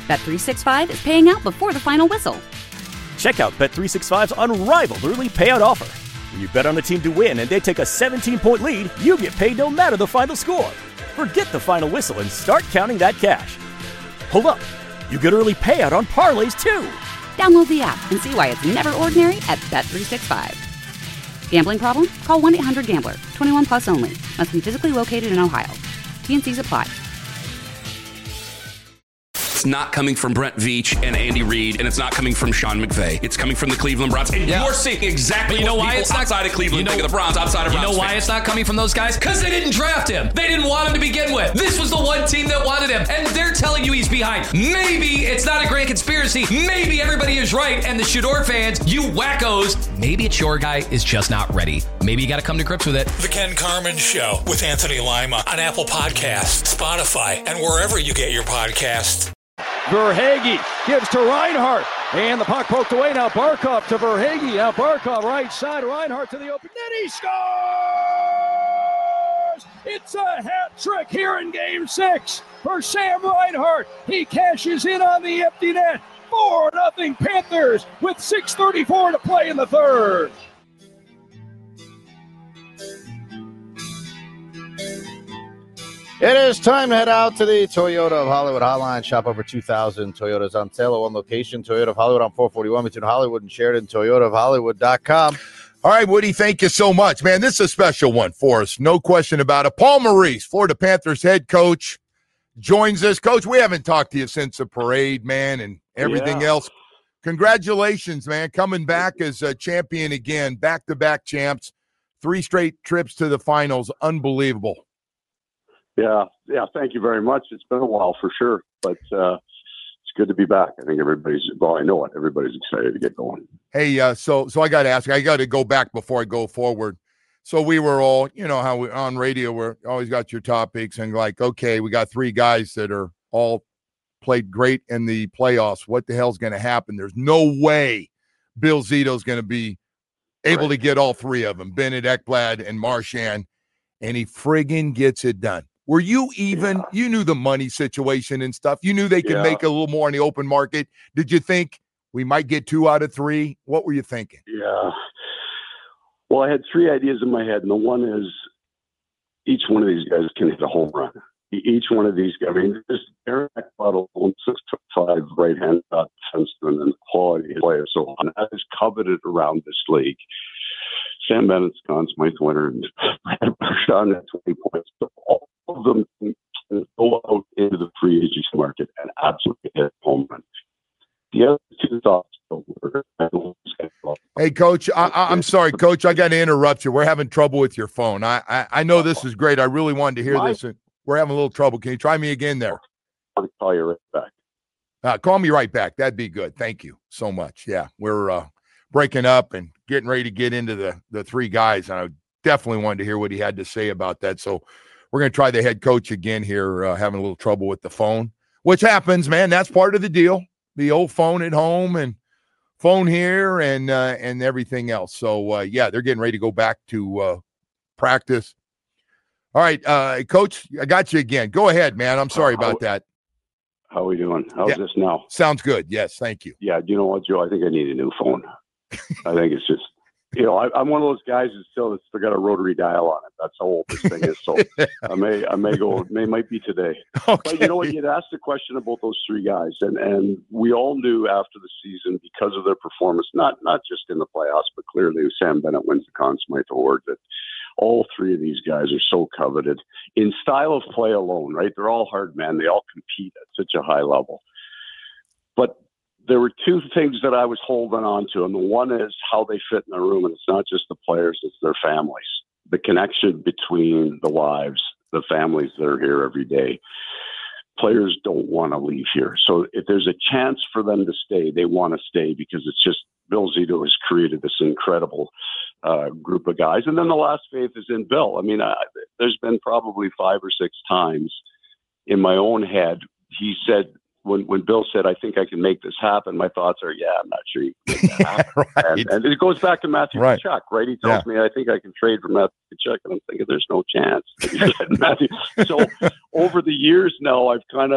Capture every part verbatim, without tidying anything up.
Bet three sixty-five is paying out before the final whistle. Check out Bet three sixty-five's unrivaled early payout offer. When you bet on a team to win and they take a seventeen-point lead, you get paid no matter the final score. Forget the final whistle and start counting that cash. Hold up. You get early payout on parlays, too. Download the app and see why it's never ordinary at Bet three sixty-five. Gambling problem? Call one eight hundred gambler. twenty-one plus only. Must be physically located in Ohio. T and Cs apply. It's not coming from Brent Veach and Andy Reid, and it's not coming from Sean McVay. It's coming from the Cleveland Browns. And yeah. you're seeing exactly you know what why people it's not, outside of Cleveland you know, think of the Browns, outside of You Browns know why fans. it's not coming from those guys? Because they didn't draft him. They didn't want him to begin with. This was the one team that wanted him, and they're telling you he's behind. Maybe it's not a grand conspiracy. Maybe everybody is right, and the Shador fans, you wackos, maybe it's your guy is just not ready. Maybe you got to come to grips with it. The Ken Carman Show with Anthony Lima on Apple Podcasts, Spotify, and wherever you get your podcasts. Verhaeghe gives to Reinhardt, and the puck poked away. Now Barkov to Verhaeghe. Now Barkov right side, Reinhardt to the open net. He scores! It's a hat trick here in Game Six for Sam Reinhardt. He cashes in on the empty net. four nothing Panthers with six thirty-four to play in the third. It is time to head out to the Toyota of Hollywood hotline. Shop over two thousand Toyotas on sale at one location. Toyota of Hollywood on four forty-one between Hollywood and Sheridan. Toyota of Hollywood dot com. All right, Woody, thank you so much. Man, this is a special one for us. No question about it. Paul Maurice, Florida Panthers head coach, joins us. Coach, we haven't talked to you since the parade, man, and everything yeah. else. Congratulations, man, coming back as a champion again, back-to-back champs, three straight trips to the finals. Unbelievable. Yeah, yeah, thank you very much. It's been a while for sure, but uh, it's good to be back. I think everybody's, well, I know it. Everybody's excited to get going. Hey, uh, so so I got to ask, I got to go back before I go forward. So we were all, you know, how we on radio, we're always got your topics and like, okay, we got three guys that are all played great in the playoffs. What the hell's going to happen? There's no way Bill Zito's going to be able right. to get all three of them, Bennett, Ekblad, and Marchand, and he friggin' gets it done. Were you even, yeah. you knew the money situation and stuff. You knew they could yeah. make a little more in the open market. Did you think we might get two out of three? What were you thinking? Yeah. Well, I had three ideas in my head, and the one is each one of these guys can hit a home run. Each one of these guys, I mean, just Aaron Ekblad alone, six foot five, right-hand defenseman, and quality player. So that is coveted around this league. Sam Bennett, Conn Smythe winner, and Marchand at twenty points. So all of them can go out into the free agency market and absolutely hit home run. The other two thoughts were, hey, Coach, I, I, I'm sorry, Coach, I got to interrupt you. We're having trouble with your phone. I, I, I know this is great. I really wanted to hear this. And we're having a little trouble. Can you try me again there? I'll call you right back. Uh, call me right back. That'd be good. Thank you so much. Yeah, we're uh, breaking up and getting ready to get into the, the three guys. And I definitely wanted to hear what he had to say about that. So we're going to try the head coach again here, uh, having a little trouble with the phone, which happens, man. That's part of the deal. The old phone at home and phone here and uh, and everything else. So, uh, yeah, they're getting ready to go back to uh, practice. All right, uh, Coach, I got you again. Go ahead, man. I'm sorry about that. How are we doing? How's yeah. this now? Sounds good. Yes, thank you. Yeah, you know what, Joe? I think I need a new phone. I think it's just, you know, I, I'm one of those guys who still still got a rotary dial on it. That's how old this thing is. So I may I may go, it may might be today. Okay. But you know what? You'd asked the question about those three guys, and, and we all knew after the season, because of their performance, not not just in the playoffs, but clearly Sam Bennett wins the Conn Smythe Award, that all three of these guys are so coveted in style of play alone, right? They're all hard men. They all compete at such a high level. But there were two things that I was holding on to, and the one is how they fit in the room, and it's not just the players, it's their families. The connection between the wives, the families that are here every day. Players don't want to leave here. So if there's a chance for them to stay, they want to stay, because it's just Bill Zito has created this incredible uh, group of guys. And then the last faith is in Bill. I mean, I, there's been probably five or six times in my own head, he said, When when Bill said, I think I can make this happen, my thoughts are, yeah, I'm not sure you can make that happen. right. and, and it goes back to Matthew right. Tkachuk, right? He tells yeah. me, I think I can trade for Matthew Tkachuk, and I'm thinking there's no chance. Matthew. So over the years now, I've kind of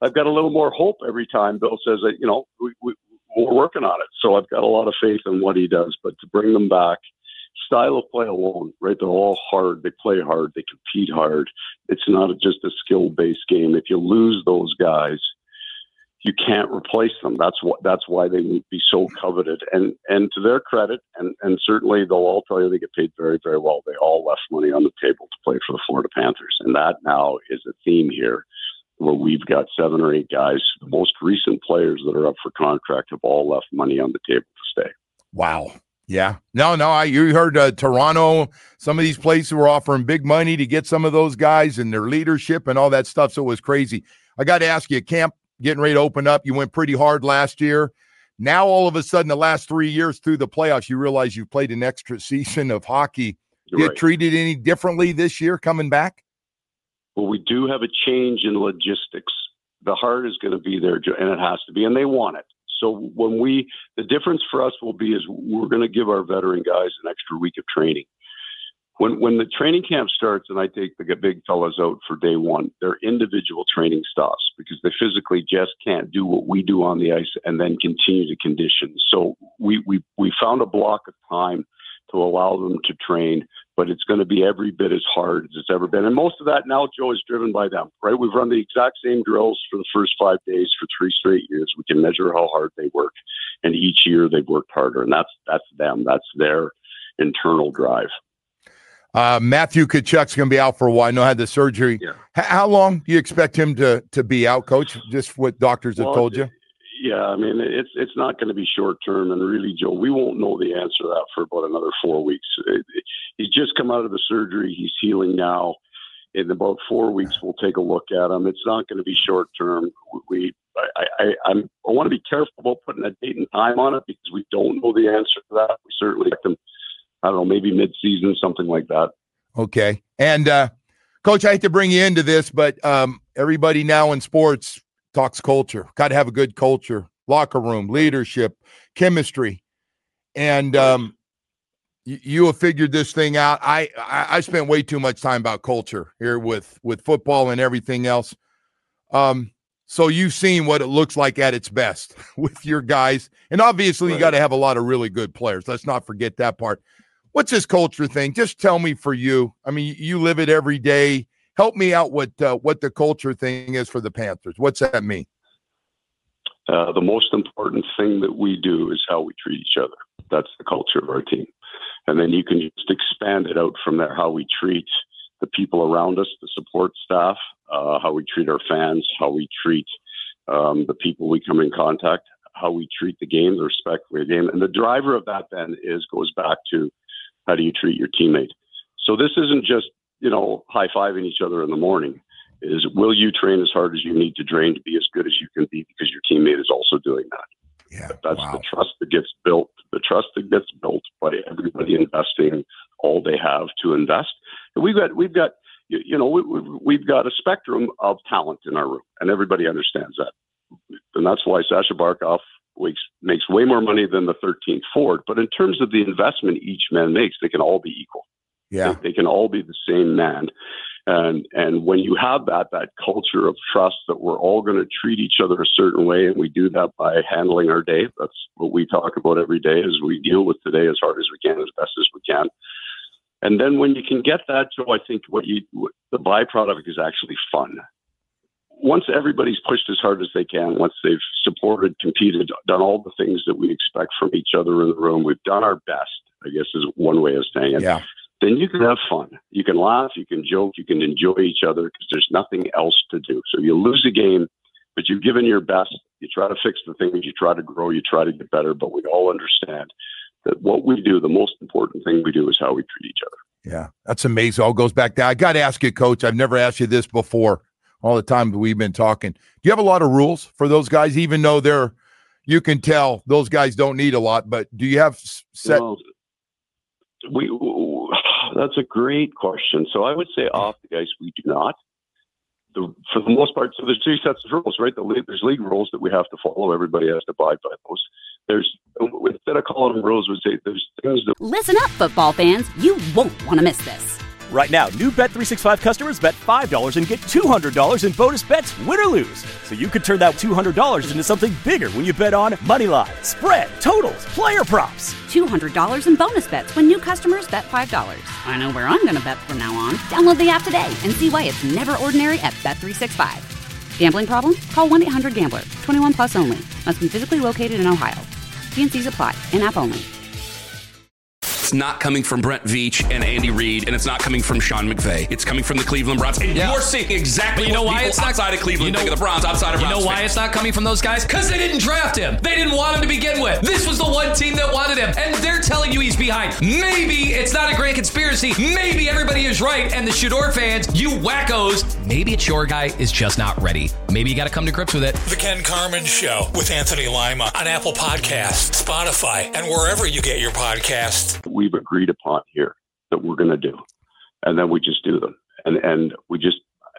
I've got a little more hope every time Bill says that, you know, we, we, we're working on it. So I've got a lot of faith in what he does. But to bring them back, style of play alone, right? They're all hard. They play hard. They compete hard. It's not just a skill-based game. If you lose those guys, you can't replace them. That's what. That's why they would be so coveted. And and to their credit, and, and certainly they'll all tell you they get paid very, very well. They all left money on the table to play for the Florida Panthers. And that now is a theme here where we've got seven or eight guys. The most recent players that are up for contract have all left money on the table to stay. Wow. Yeah. No, no, I you heard uh, Toronto, some of these places were offering big money to get some of those guys and their leadership and all that stuff. So it was crazy. I got to ask you, camp getting ready to open up. You went pretty hard last year. Now, all of a sudden, the last three years through the playoffs, you realize you've played an extra season of hockey. You're Get right. treated any differently this year coming back? Well, we do have a change in logistics. The heart is going to be there, and it has to be, and they want it. So when we, the difference for us will be is we're going to give our veteran guys an extra week of training. When when the training camp starts and I take the big fellas out for day one, their individual training stops because they physically just can't do what we do on the ice and then continue to condition. So we we we found a block of time to allow them to train, but it's going to be every bit as hard as it's ever been. And most of that now, Joe, is driven by them, right? We've run the exact same drills for the first five days for three straight years. We can measure how hard they work, and each year they've worked harder, and that's that's them. That's their internal drive. Uh, Matthew Tkachuk's going to be out for a while. I know had the surgery. Yeah. H- how long do you expect him to to be out, Coach? Just what doctors have Well, told you? Yeah, I mean, it's it's not going to be short term, and really, Joe, we won't know the answer to that for about another four weeks. It, it, he's just come out of the surgery; he's healing now. In about four weeks, we'll take a look at him. It's not going to be short term. We, I, I, I'm, I want to be careful about putting a date and time on it because we don't know the answer to that. We certainly expect him, I don't know, maybe mid-season, something like that. Okay, and uh, Coach, I hate to bring you into this, but um, everybody now in sports talks culture. Got to have a good culture, locker room, leadership, chemistry. And um, you, you have figured this thing out. I, I I spent way too much time about culture here with, with football and everything else. Um, so you've seen what it looks like at its best with your guys. And obviously right. You got to have a lot of really good players. Let's not forget that part. What's this culture thing? Just tell me for you. I mean, you live it every day. Help me out with uh, what the culture thing is for the Panthers. What's that mean? Uh, the most important thing that we do is how we treat each other. That's the culture of our team. And then you can just expand it out from there, how we treat the people around us, the support staff, uh, how we treat our fans, how we treat um, the people we come in contact, how we treat the game, the respect for the game. And the driver of that then is goes back to how do you treat your teammate? So this isn't just, you know, high-fiving each other in the morning. Is will you train as hard as you need to train to be as good as you can be because your teammate is also doing that? Yeah, that's wow. the trust that gets built. The trust that gets built by everybody investing all they have to invest. And we've got we've got you, you know we, we've, we've got a spectrum of talent in our room, and everybody understands that. And that's why Sasha Barkov makes makes way more money than the thirteenth forward. But in terms of the investment each man makes, they can all be equal. Yeah, they, they can all be the same man. And and when you have that that culture of trust that we're all going to treat each other a certain way, and we do that by handling our day. That's what we talk about every day, is we deal with today as hard as we can, as best as we can. And then when you can get that, Joe, I think what you what the byproduct is actually fun. Once everybody's pushed as hard as they can, once they've supported, competed, done all the things that we expect from each other in the room, we've done our best, I guess is one way of saying it. Yeah. Then you can have fun. You can laugh, you can joke, you can enjoy each other because there's nothing else to do. So you lose a game, but you've given your best. You try to fix the things, you try to grow, you try to get better, but we all understand that what we do, the most important thing we do is how we treat each other. Yeah, that's amazing. All goes back to, I got to ask you, Coach, I've never asked you this before, all the time that we've been talking. Do you have a lot of rules for those guys, even though they're, you can tell those guys don't need a lot, but do you have set? Well, we, that's a great question. So I would say off the ice, we do not. The, for the most part, so there's two sets of rules, right? The league, there's league rules that we have to follow. Everybody has to abide by those. There's, instead of calling them rules, we say there's things that... Listen up, football fans. You won't want to miss this. Right now, new Bet three sixty-five customers bet five dollars and get two hundred dollars in bonus bets, win or lose. So you could turn that two hundred dollars into something bigger when you bet on money line, spread, totals, player props. two hundred dollars in bonus bets when new customers bet five dollars. I know where I'm going to bet from now on. Download the app today and see why it's never ordinary at Bet three sixty-five. Gambling problem? Call one eight hundred gambler. twenty-one plus only. Must be physically located in Ohio. T N Cs apply. In-app only. It's not coming from Brent Veach and Andy Reid, and it's not coming from Sean McVay. It's coming from the Cleveland Browns. And yeah. you're seeing exactly but you know what why people it's not, outside of Cleveland you know, think of the Browns, outside of You Browns know why fans. it's not coming from those guys? Because they didn't draft him. They didn't want him to begin with. This was the one team that wanted him, and they're telling you he's behind. Maybe it's not a grand conspiracy. Maybe everybody is right, and the Shador fans, you wackos, maybe it's your guy is just not ready. Maybe you got to come to grips with it. The Ken Carman Show with Anthony Lima on Apple Podcasts, Spotify, and wherever you get your podcasts. We've agreed upon here that we're going to do, and then we just do them, and and we just.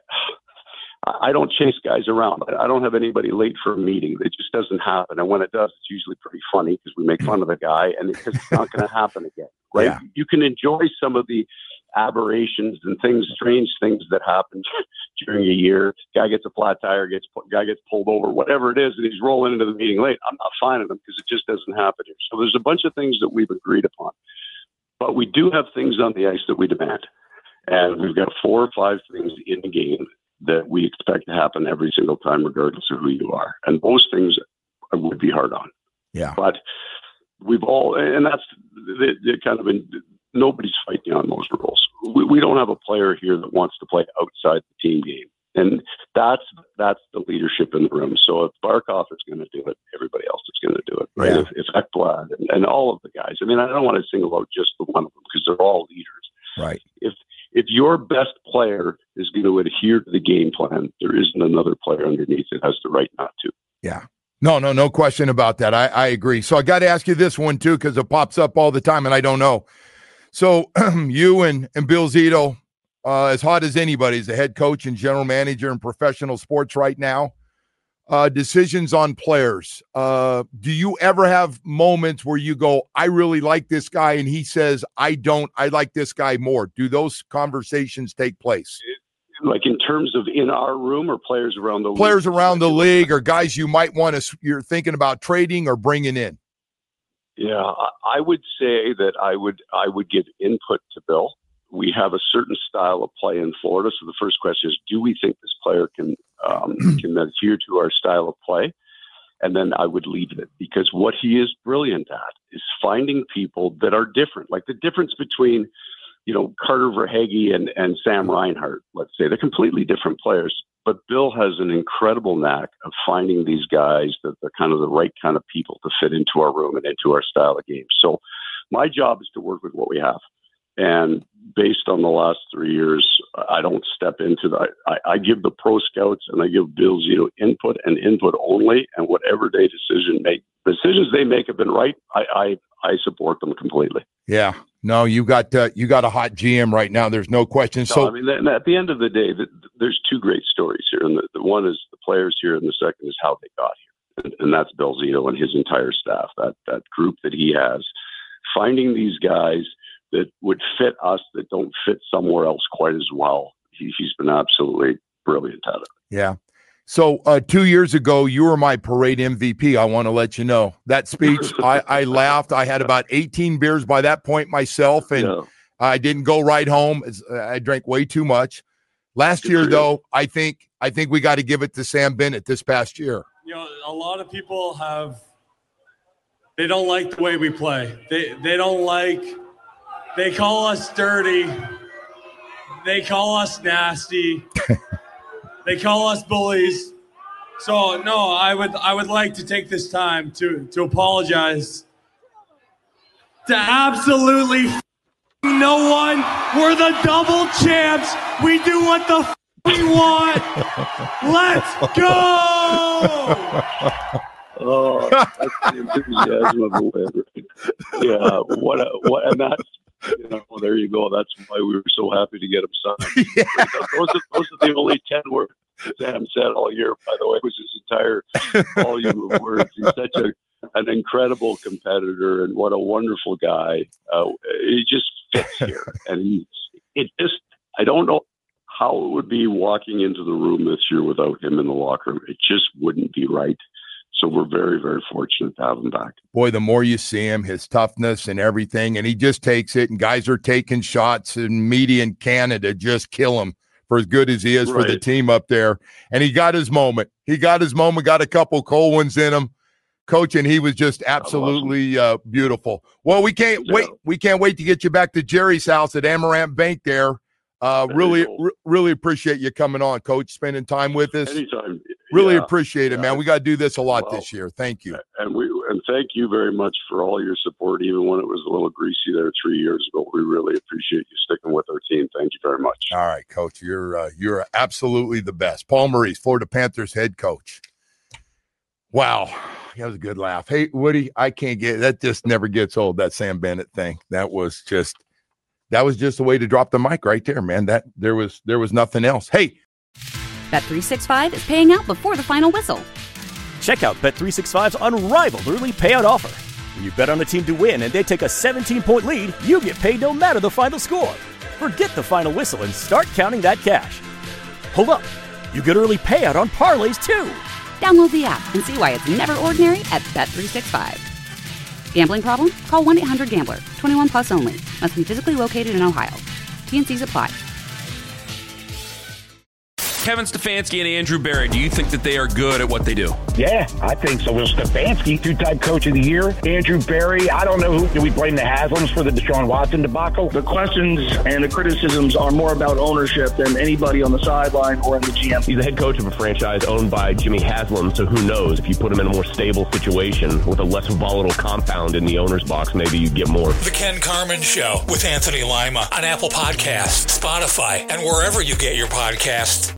I don't chase guys around. I don't have anybody late for a meeting. It just doesn't happen, and when it does, it's usually pretty funny because we make fun of the guy, and it's not going to happen again. Right? Yeah. You can enjoy some of the aberrations and things, strange things that happen during a year. Guy gets a flat tire, gets guy gets pulled over, whatever it is, and he's rolling into the meeting late. I'm not fining him because it just doesn't happen here. So there's a bunch of things that we've agreed upon, but we do have things on the ice that we demand, and we've got four or five things in the game that we expect to happen every single time, regardless of who you are, and those things would be hard on. Yeah, but we've all, and that's the, the kind of in, nobody's fighting on those rules. We, we don't have a player here that wants to play outside the team game. And that's that's the leadership in the room. So if Barkov is going to do it, everybody else is going to do it, right? Yeah. If, if Ekblad and, and all of the guys. I mean, I don't want to single out just the one of them because they're all leaders. Right. If if your best player is going to adhere to the game plan, there isn't another player underneath that has the right not to. Yeah. No, no, no question about that. I, I agree. So I got to ask you this one, too, because it pops up all the time, and I don't know. So you and, and Bill Zito, uh, as hot as anybody, is the head coach and general manager in professional sports right now. Uh, decisions on players. Uh, do you ever have moments where you go, I really like this guy, and he says, I don't, I like this guy more? Do those conversations take place? Like in terms of in our room or players around the league? Players around the league or guys you might want to, you're thinking about trading or bringing in? Yeah, I would say that I would I would give input to Bill. We have a certain style of play in Florida. So the first question is, do we think this player can um, can adhere to our style of play? And then I would leave it, because what he is brilliant at is finding people that are different. Like the difference between, you know, Carter Verhaeghe and, and Sam Reinhart, let's say, they're completely different players. But Bill has an incredible knack of finding these guys that they're kind of the right kind of people to fit into our room and into our style of game. So my job is to work with what we have. And based on the last three years, I don't step into that. I, I give the pro scouts and I give Bill Zito input and input only. And whatever they decision make, decisions they make have been right. I, I, I support them completely. Yeah. No, you got uh, you got a hot G M right now. There's no question. So no, I mean, at the end of the day, the, there's two great stories here, and the, the one is the players here, and the second is how they got here, and, and that's Bill Zito and his entire staff. That that group that he has, finding these guys that would fit us that don't fit somewhere else quite as well. He, he's been absolutely brilliant at it. Yeah. So uh, two years ago, you were my parade M V P. I want to let you know that speech. I, I laughed. I had about eighteen beers by that point myself, and yeah. I didn't go right home. I drank way too much. Last Good year, though, I think I think we got to give it to Sam Bennett this past year. You know, a lot of people have they don't like the way we play. They they don't like. They call us dirty. They call us nasty. They call us bullies. So no, I would I would like to take this time to to apologize to absolutely no one. We're the double champs. We do what the f- we want. Let's go. Oh, that's the enthusiasm of the win. Yeah, what a, what, and that's, you know, there you go. That's why we were so happy to get him signed. Yeah. Those are those are the only ten words Sam said all year. By the way, it was his entire volume of words. He's such a an incredible competitor, and what a wonderful guy. Uh, he just fits here, and he's it just, I don't know how it would be walking into the room this year without him in the locker room. It just wouldn't be right. So we're very, very fortunate to have him back. Boy, the more you see him, his toughness and everything, and he just takes it, and guys are taking shots, and media in Canada just kill him for as good as he is right. for the team up there. And he got his moment. He got his moment, got a couple cold ones in him. Coach, and he was just absolutely uh, beautiful. Well, we can't yeah. wait. We can't wait to get you back to Jerry's house at Amaranth Bank there. Uh, there really, r- really appreciate you coming on, Coach, spending time with us. Anytime. Really yeah. appreciate it, yeah. man. We got to do this a lot well, this year. Thank you. And we and thank you very much for all your support, even when it was a little greasy there three years ago. We really appreciate you sticking with our team. Thank you very much. All right, Coach. You're uh, you're absolutely the best. Paul Maurice, Florida Panthers head coach. Wow. That was a good laugh. Hey, Woody, I can't get that. Just never gets old. That Sam Bennett thing. That was just, that was just a way to drop the mic right there, man. That there was, there was nothing else. Hey, Bet three sixty-five is paying out before the final whistle. Check out Bet three sixty-five's unrivaled early payout offer. When you bet on a team to win and they take a seventeen-point lead, you get paid no matter the final score. Forget the final whistle and start counting that cash. Hold up. You get early payout on parlays too. Download the app and see why it's never ordinary at Bet three sixty-five. Gambling problem? Call one eight hundred gambler. twenty-one plus only. Must be physically located in Ohio. T N Cs apply. Kevin Stefanski and Andrew Berry, do you think that they are good at what they do? Yeah, I think so. Well, Stefanski, two-time coach of the year. Andrew Berry, I don't know who. Do we blame the Haslams for the Deshaun Watson debacle? The questions and the criticisms are more about ownership than anybody on the sideline or in the G M. He's the head coach of a franchise owned by Jimmy Haslam, so who knows? If you put him in a more stable situation with a less volatile compound in the owner's box, maybe you get more. The Ken Carman Show with Anthony Lima on Apple Podcasts, Spotify, and wherever you get your podcasts.